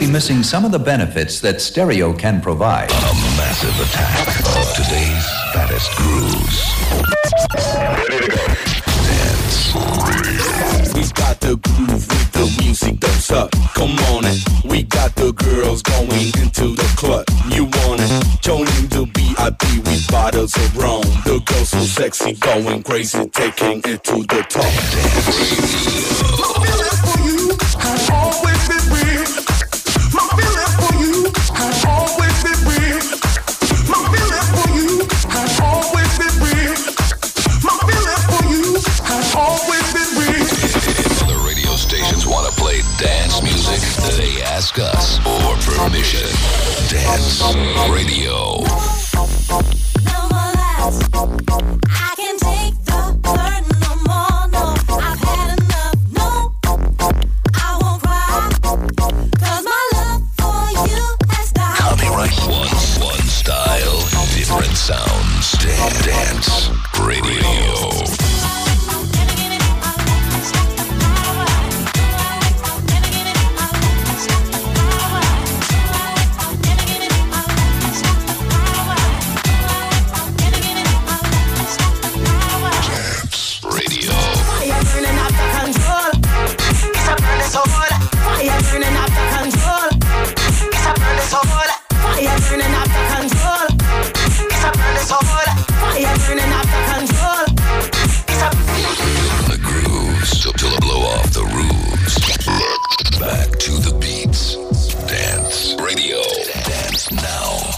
be missing some of the benefits that stereo can provide. A massive attack of today's fattest grooves. Ready to go. Dance Radio. We got the groove with the music that's up. Come on it. We got the girls going into the club. You want it? Joining the VIP with bottles of rum. The girls so sexy, going crazy, taking it to the top. Dance Radio. My feeling for you has always been real. My feeling for you has always been real. My feeling for you has always been real. My feeling for you has always been real. If other radio stations want to play dance music, they ask us for permission. Dance Radio. No more lies. I can't take the burden no more. No, I've had enough. No, I won't cry. 'Cause my love for you has died. Copyright one style, different sounds. Dance Radio. The grooves till I blow off the roofs. Back to the beats. Dance Radio. Dance now.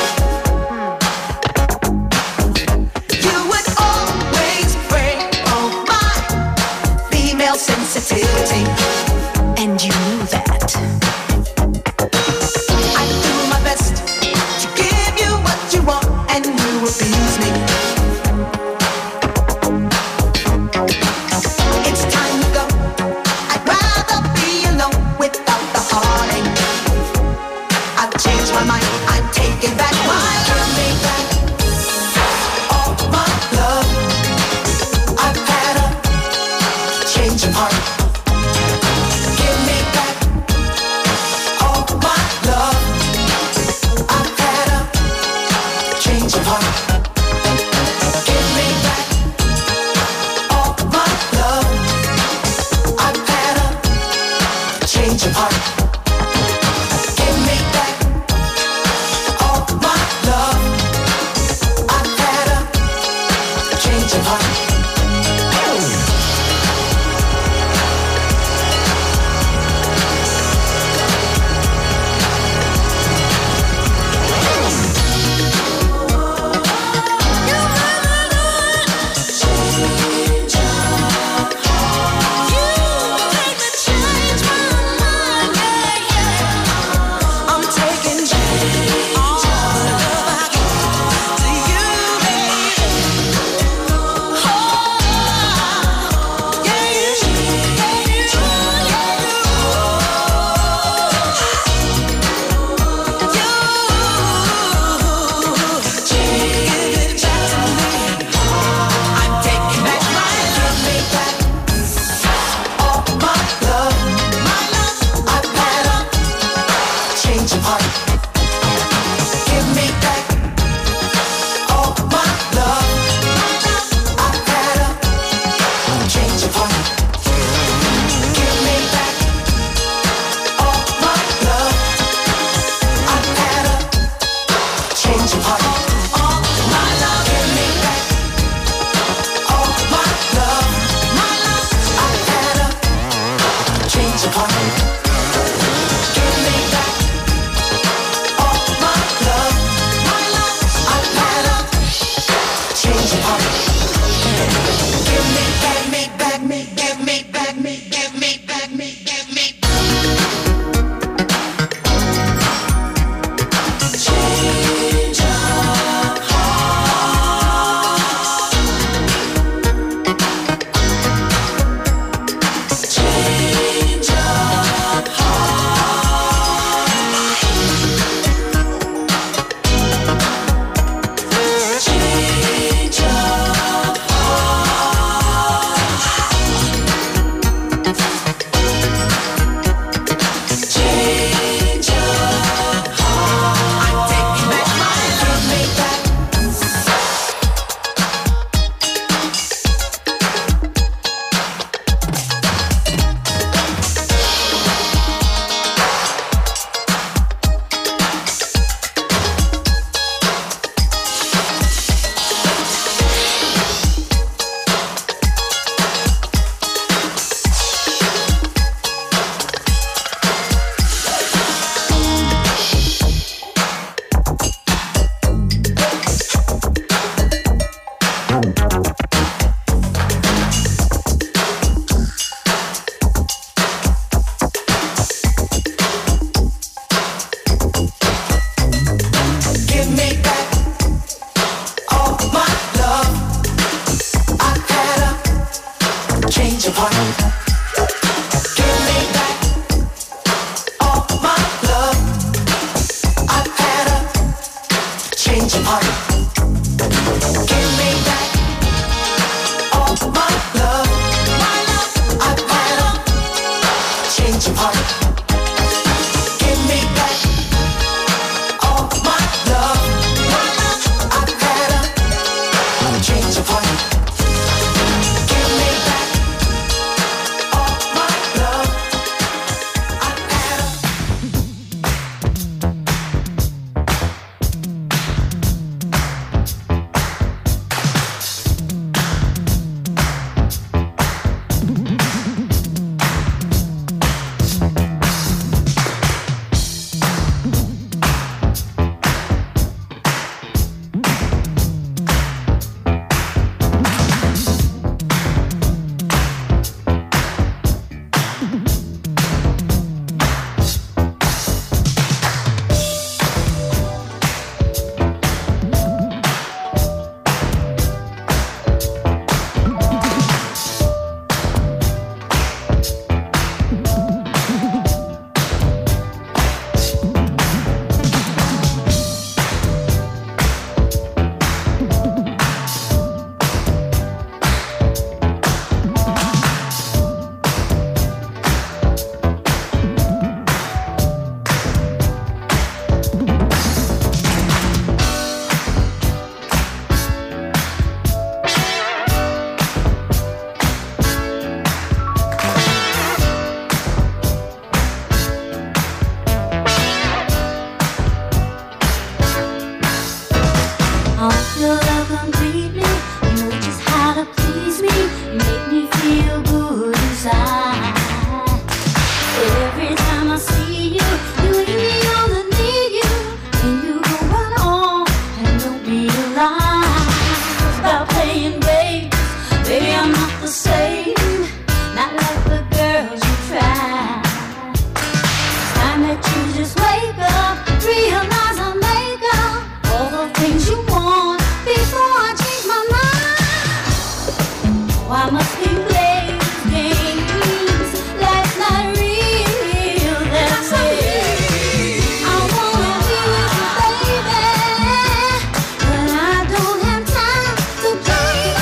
You would always pray on Oh playing games. Baby, I'm not the same, not like the girls you tried. It's time that you just wake up, realize I make up all the things you want before I change my mind. Why must we play these games? Life's not real, that's it. I wanna be with you, baby, but I don't have time to play.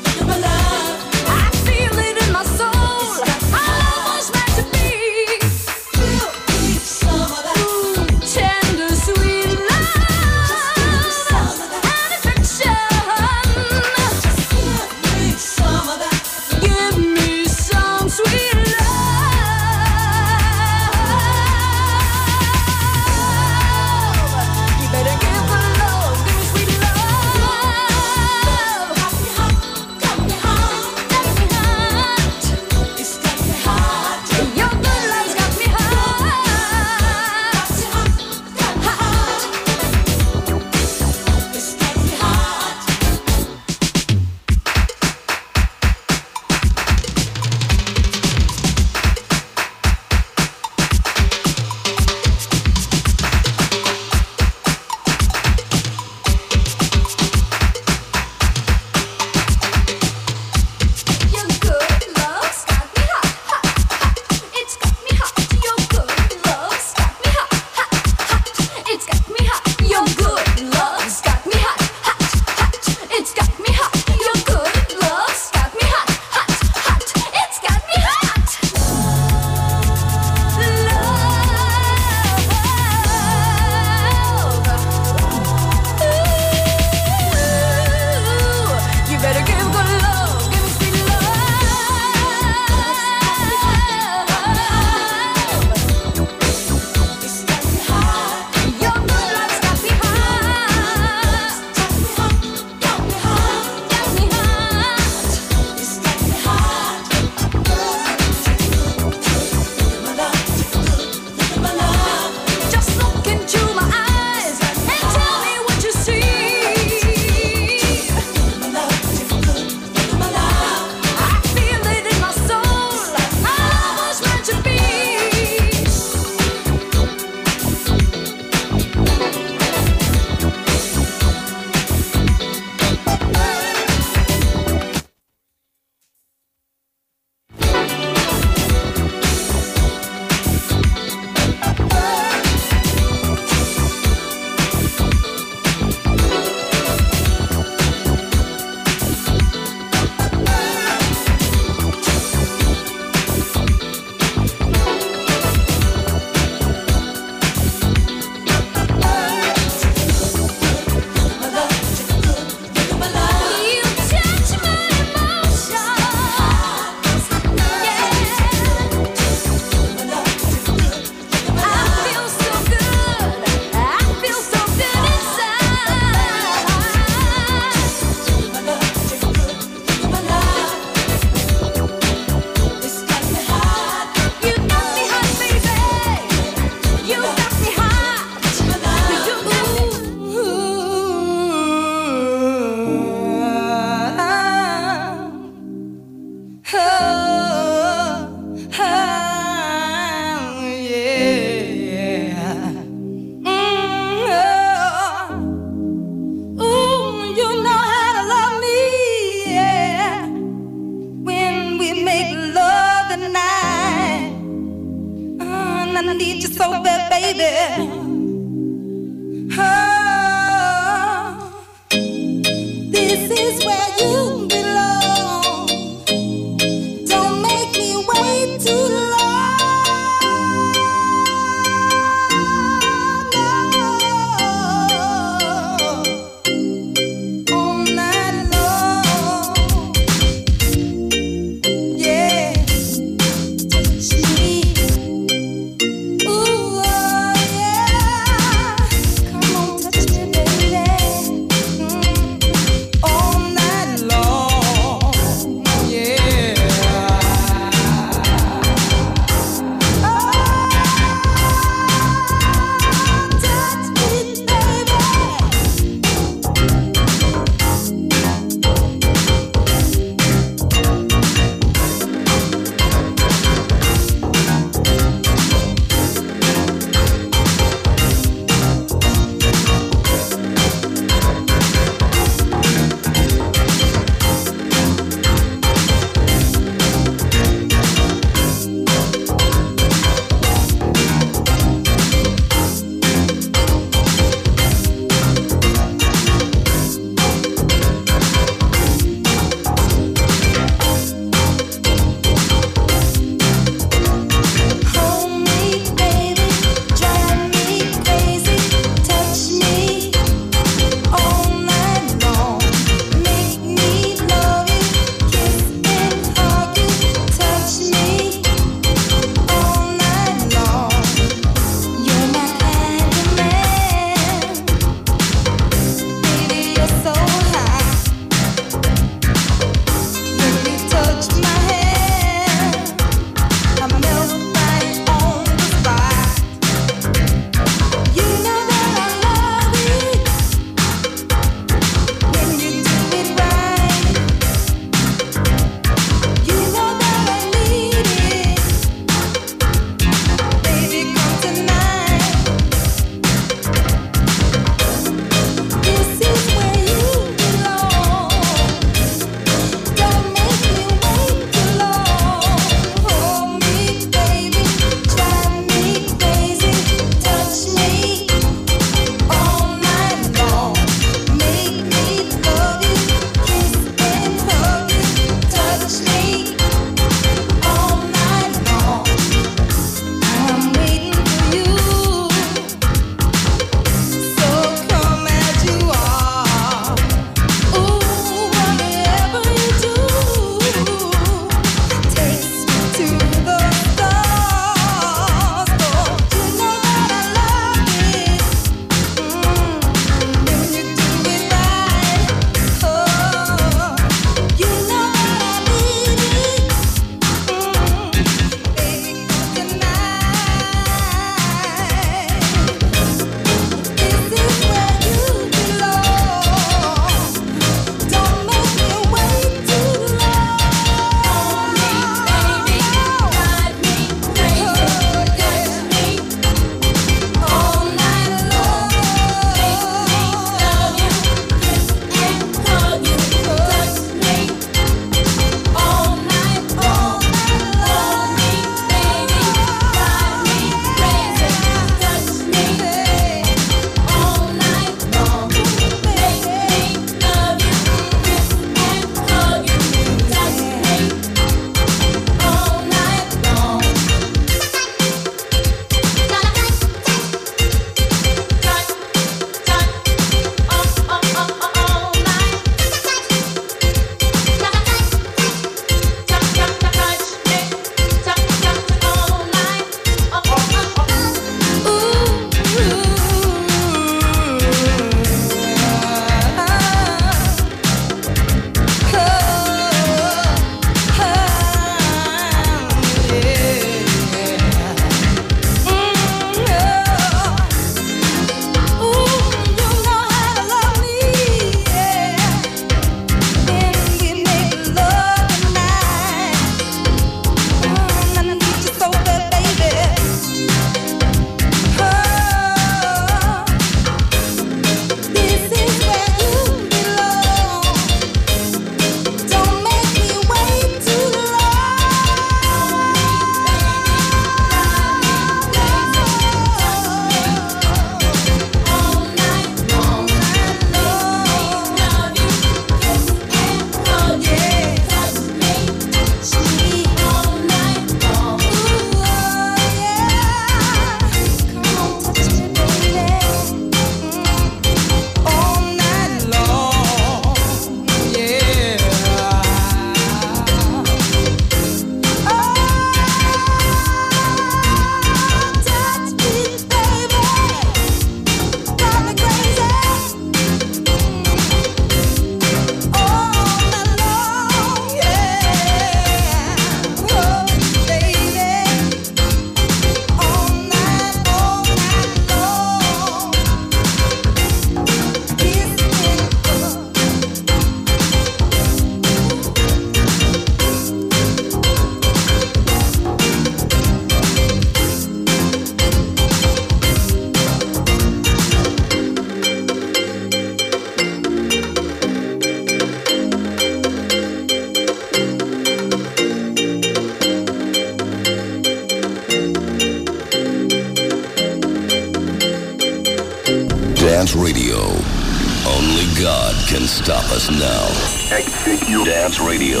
Dance Radio. Only God can stop us now. XQ Dance Radio.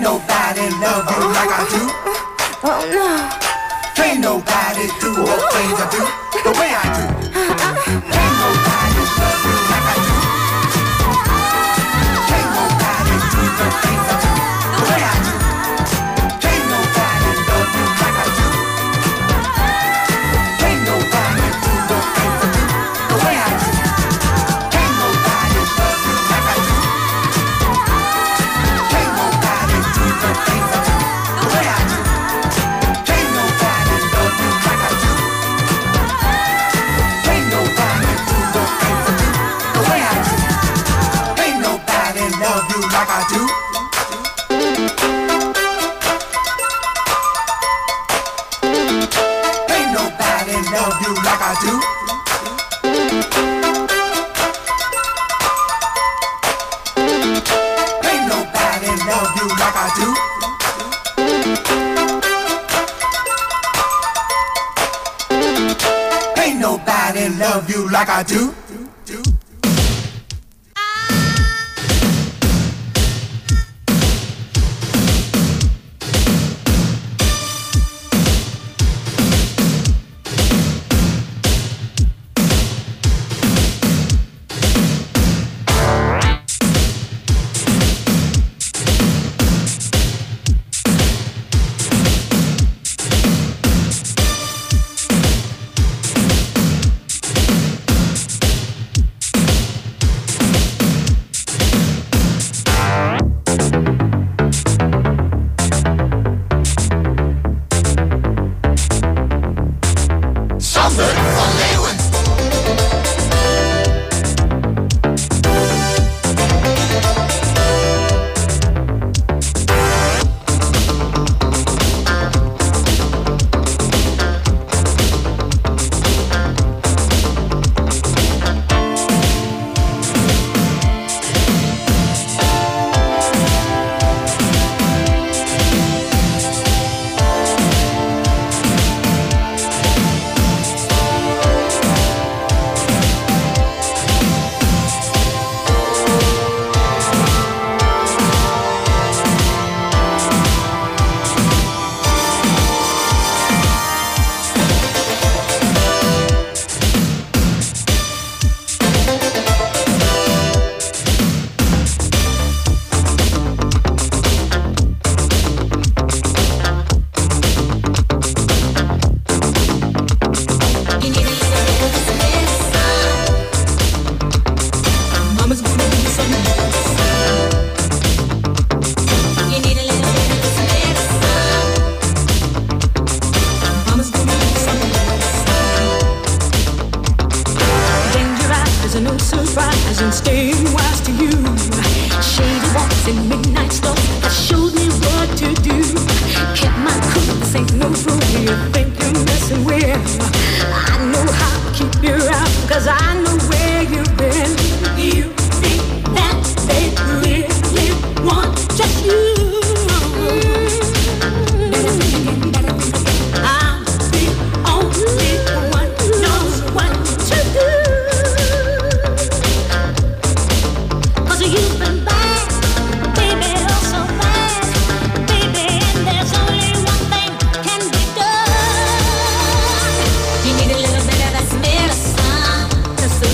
nobody love you like I do. Oh no. Can't nobody do the things I do the way I do. Can't nobody love you like I do. Can't nobody do the things I do the way I do. Can't nobody love you like I do. Can't nobody do the things I do the way I do. Can't nobody love you like I do. Can't nobody do the things I do the way I do. Can't nobody love you like I do. Can't nobody do the things I do the way I do. Can't nobody love you like I do. Ain't nobody love you like I do. Ain't nobody love you like I do. Ain't nobody love you like I do. Just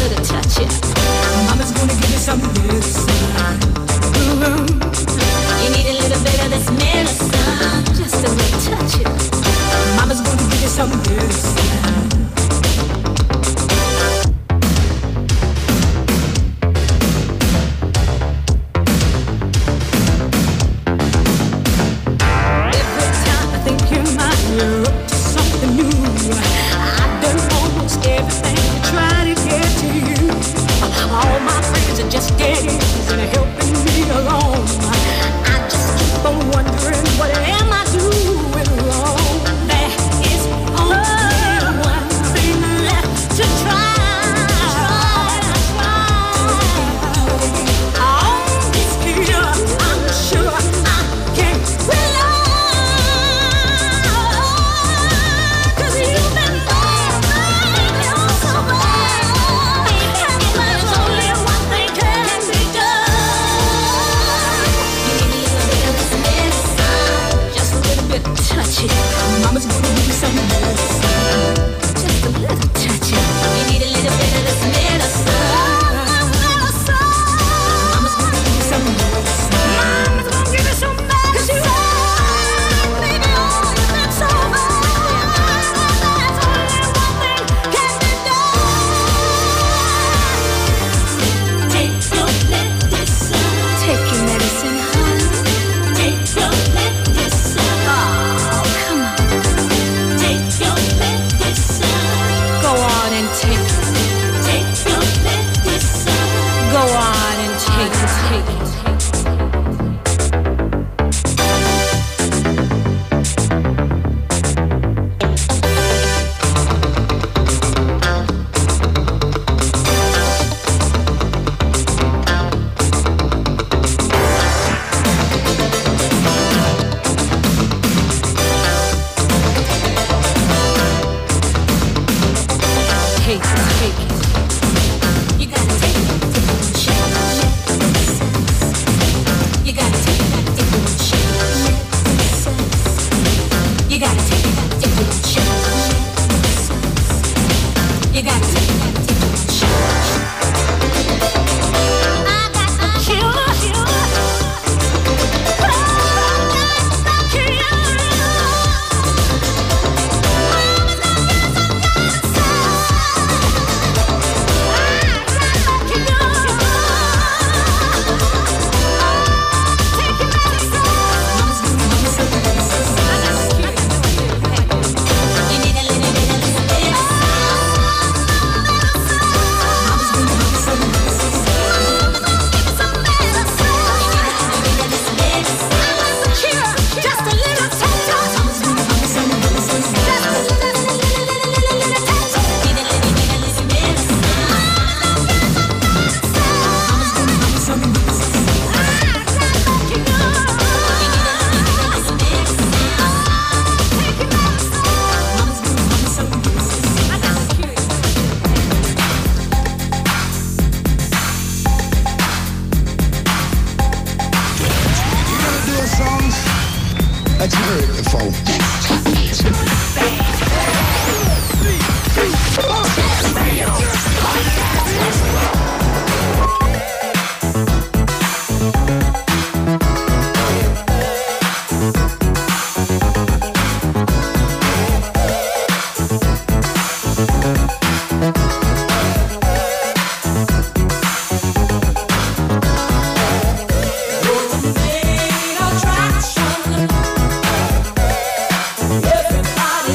of songs that you heard before.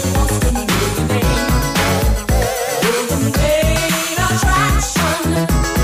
Attraction.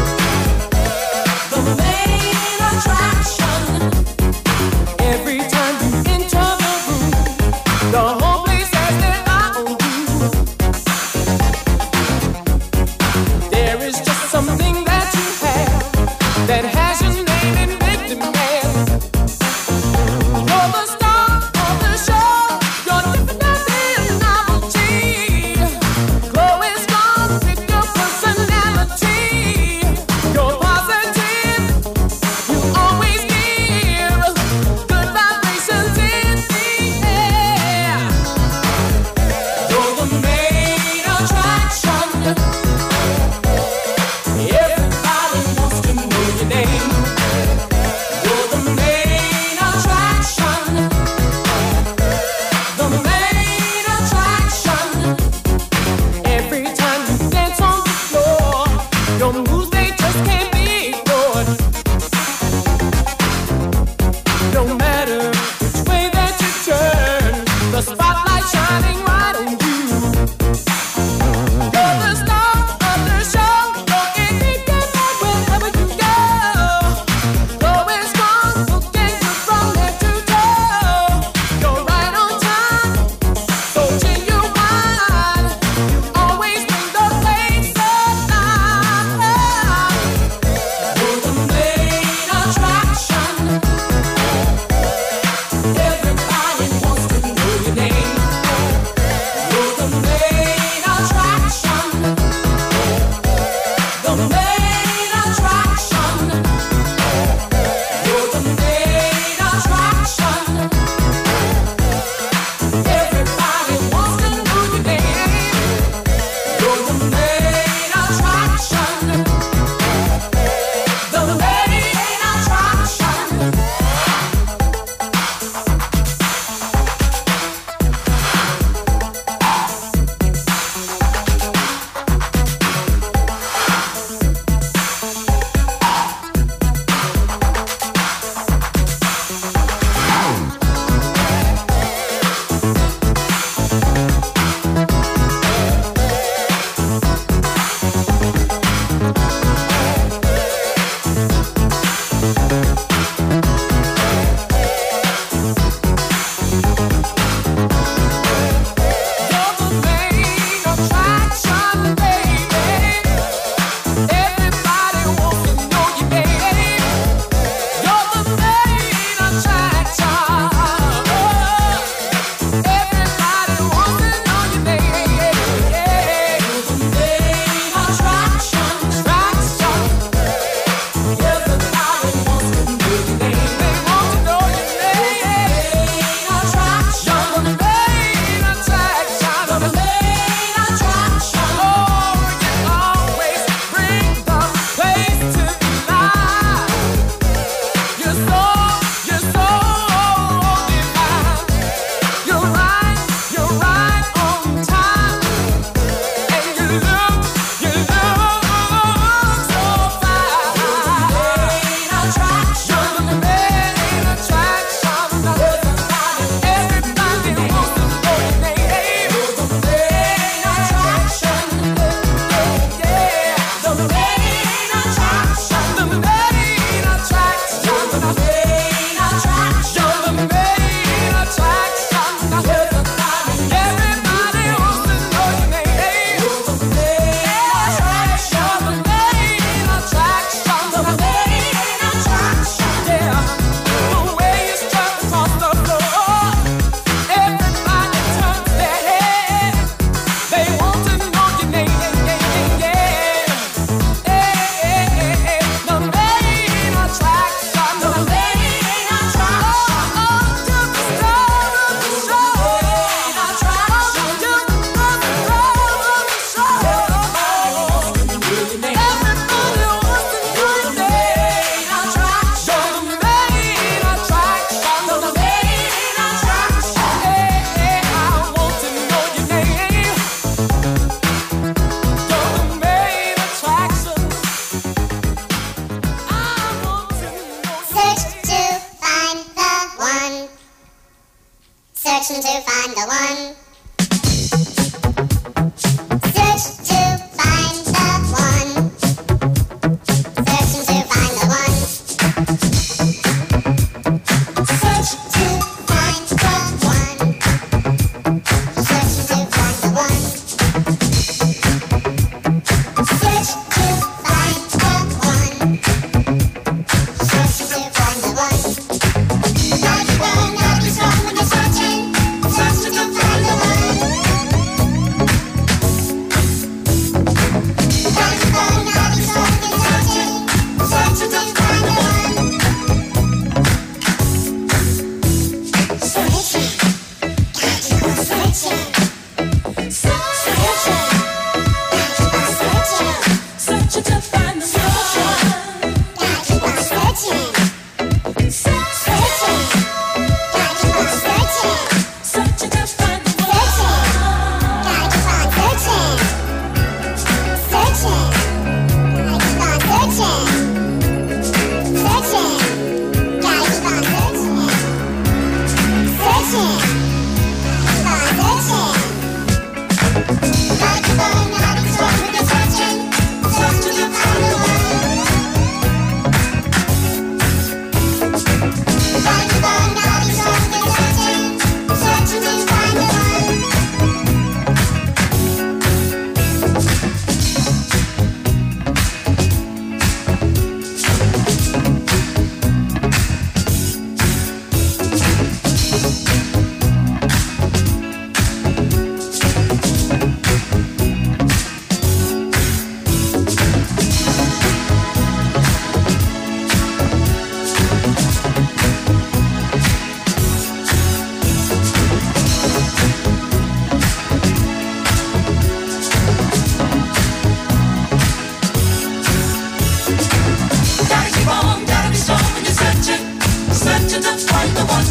searching to find the one. Search to find the one. Searching to find the one. Search to find the one. Searching to find the one. Search to find the one. Searching to find the one. Not wrong, not is wrong when you're searching. Searching to find the one. Not wrong, not is wrong when you're searching. Searching to find the one. Searching. Gotta go searching. Searching. Searching to find the one. Gotta go searching. Searching. Gotta go searching. Searching to find the one. Gotta go searching. Searching. Gotta go searching. Searching. Gotta go searching. Searching. Gotta go searching. Not wrong, not is wrong when you're searching. Searching to find the one. Not wrong, not is wrong when you're searching. Searching to find the one. Gotta keep on, gotta be strong when you're searching. Searching to find the one.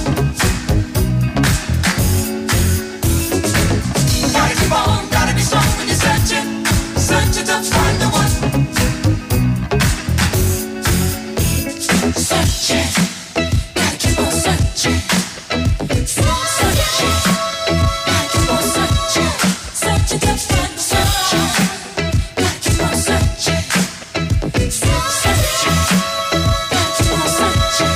Gotta keep on, gotta be strong when you're searching. Searching to find the one. Searching. Gotta keep on searching. Searching. Gotta keep on searching. Searching to find the one. Gotta keep on searching. Searching. Gotta keep on searching.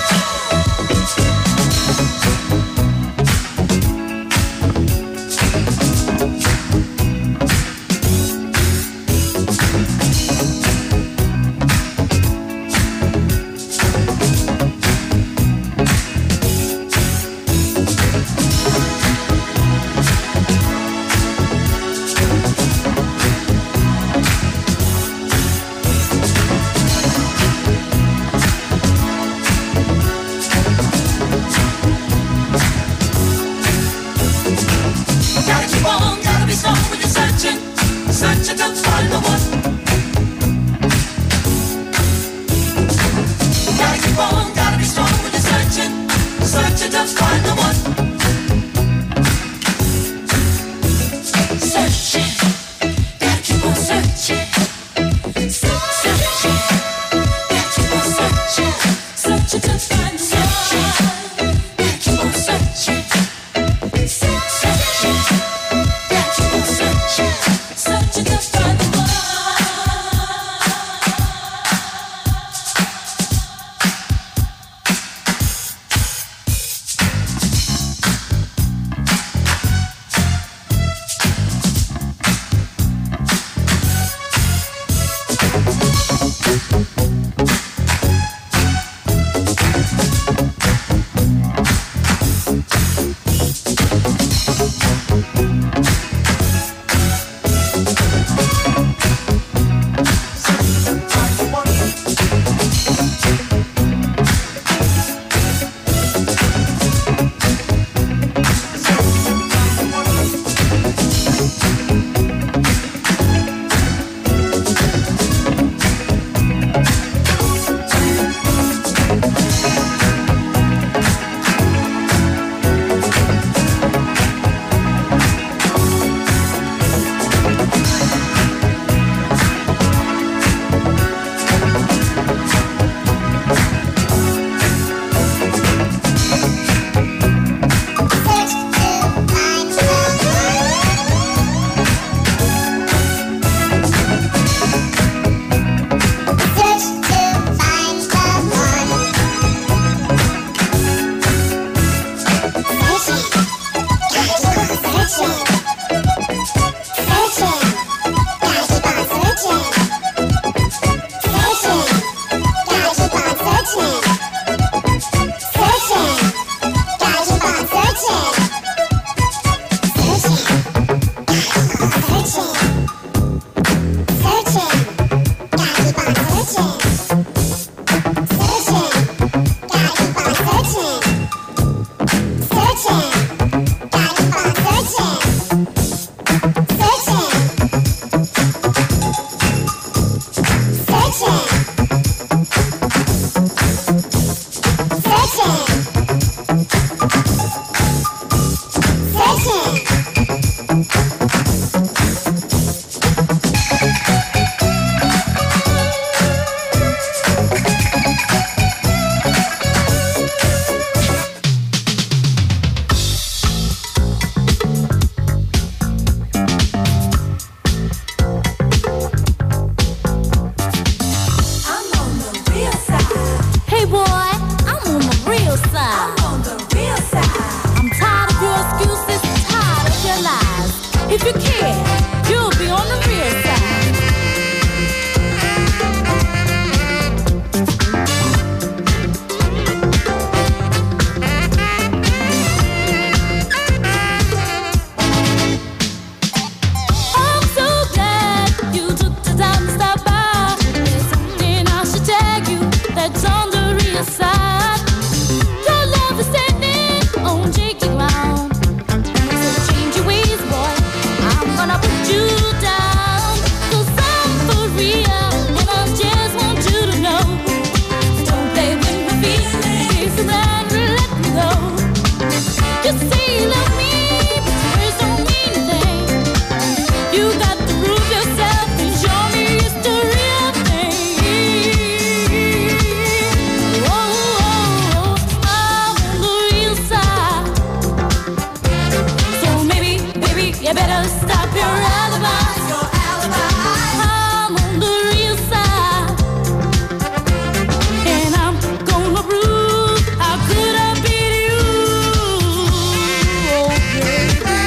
Gotta keep on, gotta be strong when you're searching. Searching to find the one. Gotta keep on, gotta be strong when you're searching. Searching to find the one. Searching. Gotta keep on searching. Searching. Gotta keep on searching. Searching to find the one. Gotta keep on searching. Searching. Gotta keep on searching. Searching to find the one. better stop your alibi. I'm on the real side, and I'm gonna prove how could I beat you, oh baby.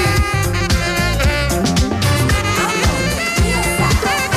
I'm on the real side.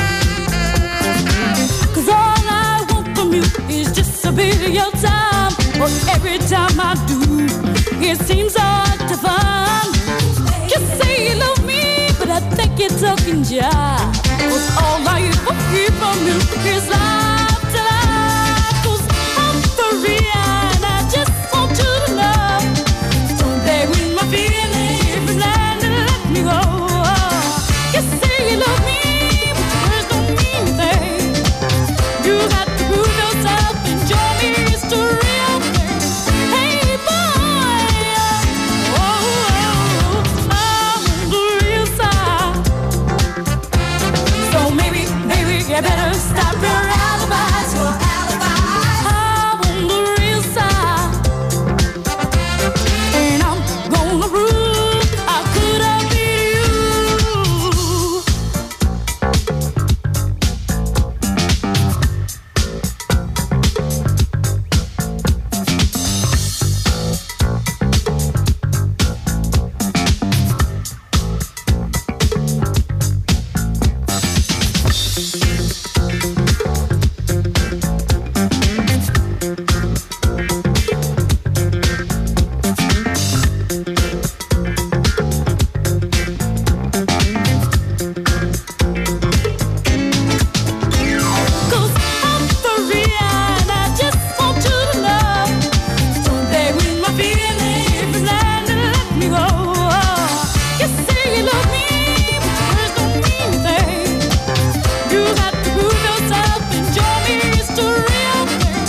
'Cause all I want from you is just a bit of your time. But every time I do, it seems hard to find. You say you love me, but I think you're talking jive. 'Cause all I ever hear from you is life to life. 'Cause I'm for real and I just want you to know. Don't play with my feelings and let me go. You say you love me, but words don't mean a thing. You got to prove yourself and show me it's the real thing. Hey boy, oh, I'm on the real side. So maybe you better stop your alibis. I'm on the real side, and I'm gonna prove how could I beat you. Cause I'm for real and I just want you to know. Don't play with my feelings and let me go. You say you love me, but words don't mean a thing. You got to prove yourself and show me it's the real thing.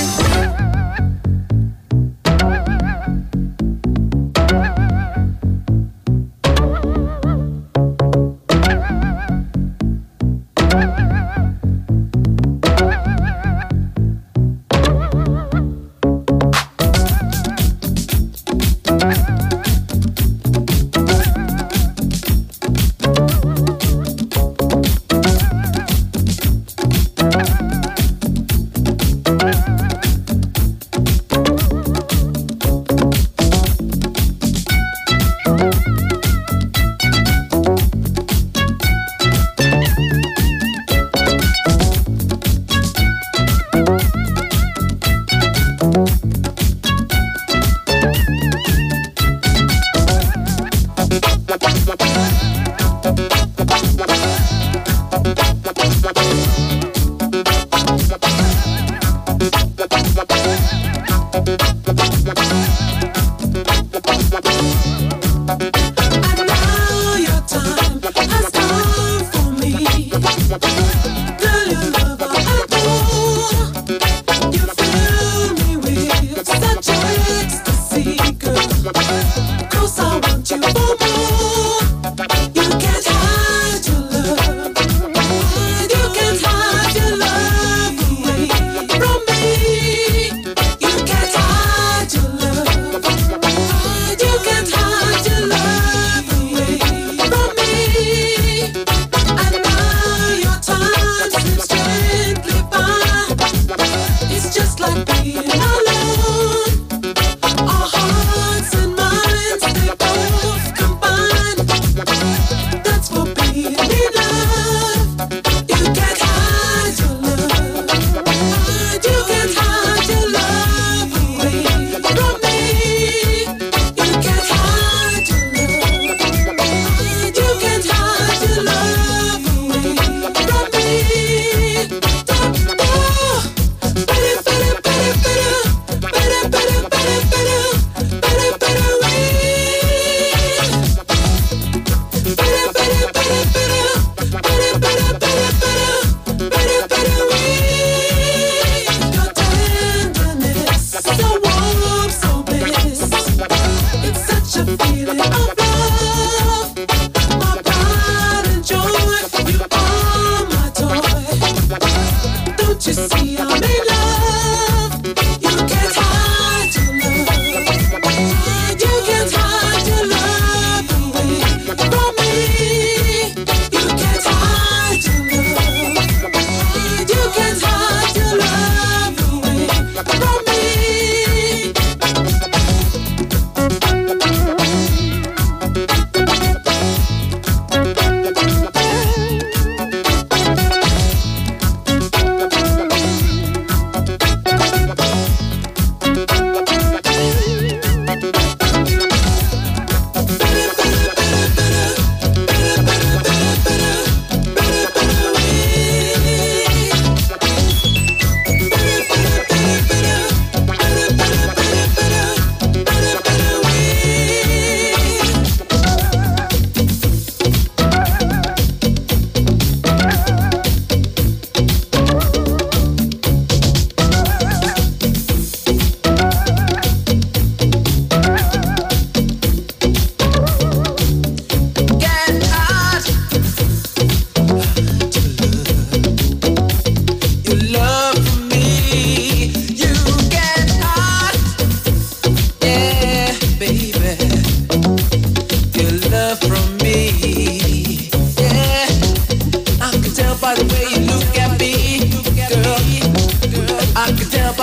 You can't hide your love away from me.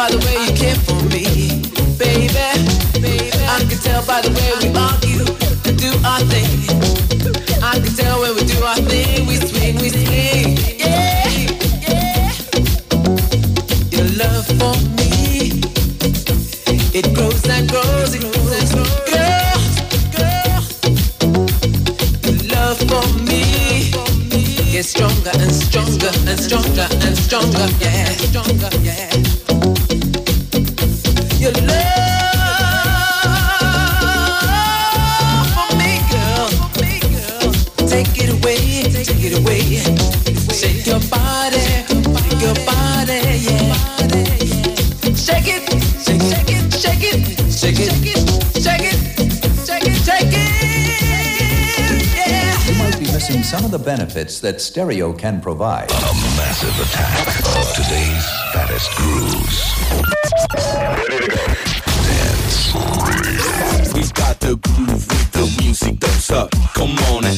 by the way you care for me, baby. I can tell by the way we argue and do our thing. I can tell when we do our thing, we swing, yeah, yeah. Your love for me, it grows and grows, it grows and grows. Girl, your love for me gets stronger and stronger and stronger and stronger, yeah, stronger, yeah. Your love for me, girl, take it away, take it away. Shake your body, yeah. Shake it, shake it, shake it, shake it, shake it, shake it, shake it, shake it, yeah. You might be missing some of the benefits that stereo can provide. A massive attack of today's fattest grooves. Ready to go. Dance Radio. We've got the groove with the music that's up. Come on and